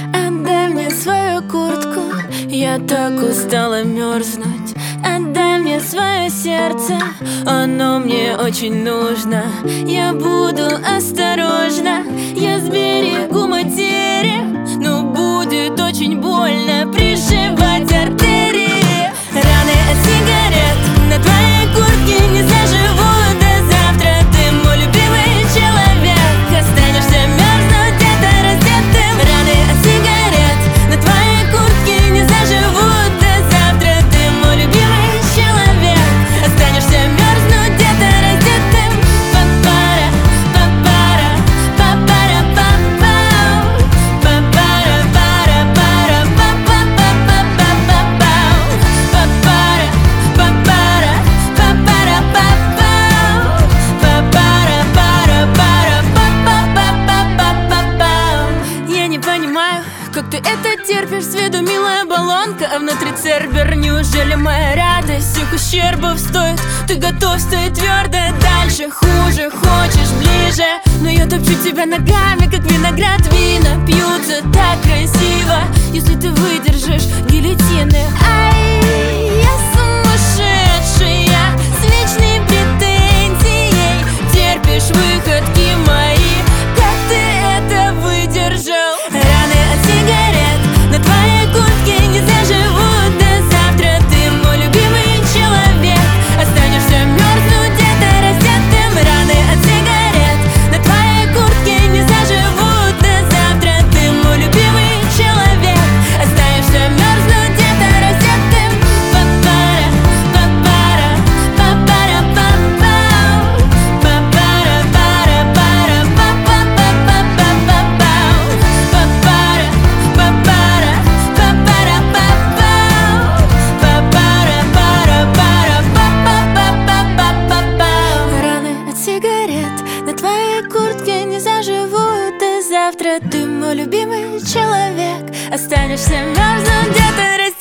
Отдай мне свою куртку, я так устала мерзнуть. Отдай мне свое сердце, оно мне очень нужно. Я буду осторожна, я сберегу материи, но будет очень больно приживать артерии. Раны от сигарет на твоей куртке не заживут до завтра. Ты мой любимый человек, останешься мерзнуть где-то раздетым. Раны от сигарет на твоей куртке не заживут до завтра. Ты мой любимый человек, останешься мерзнуть где-то раздетым. Папара, папара, папара, папау. Папара, пара, пара, папа, папа, папа, пау. Папара, папара, папара, папау. Папара, пара, пара, папа, папа, папа, пау. Я не понимаю, как ты это терпишь, с виду милая баллонка, а внутри цербер. Неужели моя радость всех ущербов стоит? Ты готов стоять твердо, дальше хуже, хочешь ближе. Но я топчу тебя ногами, как виноград. Вина пьются так красиво, если ты выдержишь гильотины. Ай, я сумасшедшая, с вечной претензией. Терпишь выходки мои, как ты это выдержал? Раны от сигарет на твоей куртке не заживут до завтра. Ты мой любимый человек, останешься мерзнуть где-то раздетым. Раны от сигарет на твоей куртке не заживут до завтра. Ты мой любимый человек, останешься мерзнуть где-то раздетым. Папара, папара, папара, папау. Папара, пара, пара, папа, папа, папа, пау. Папара, папара, папара, папау. Папара, пара, пара, папа, папа, папа, пау. Раны от сигарет на твоей куртке не заживут до завтра. Ты мой любимый человек, останешься мерзнуть где-то.